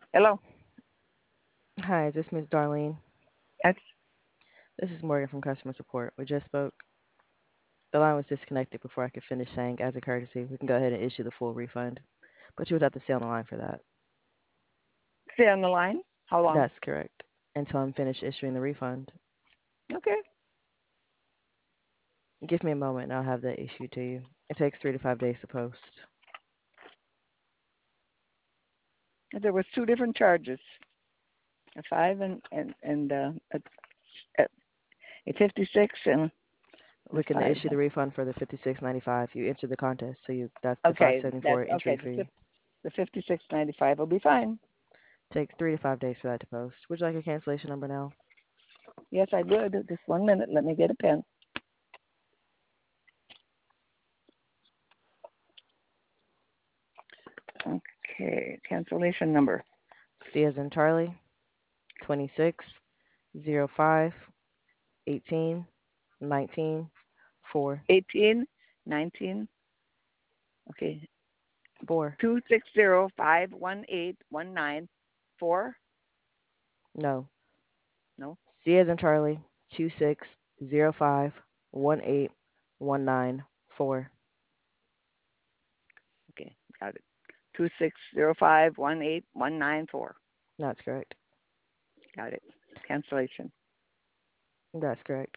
Hello. Hi, is this Ms. Darlene? Yes. This is Morgan from customer support. We just spoke. The line was disconnected before I could finish saying, as a courtesy, we can go ahead and issue the full refund. But you would have to stay on the line for that. Stay on the line. How long? That's correct. Until I'm finished issuing the refund. Okay. Give me a moment and I'll have that issued to you. It takes 3 to 5 days to post. There was two different charges, a five and a 56 and the We can five. issue the refund for the 56.95. You entered the contest, so that's the Okay, 574 okay. entry fee. The 56.95 will be fine. Takes 3 to 5 days for that to post. Would you like a cancellation number now? Yes, I would. Just 1 minute. Let me get a pen. Okay, cancellation number C as in Charlie, 26 05 18 19 4 18, 19. Okay, 4. 260-518-194. No. No. C as in Charlie, 26051819 4. Okay, got it. 260-518-194. That's correct. Got it. Cancellation. That's correct.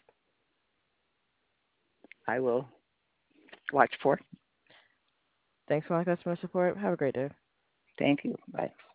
I will watch for. Thanks for my customer support. Have a great day. Thank you. Bye.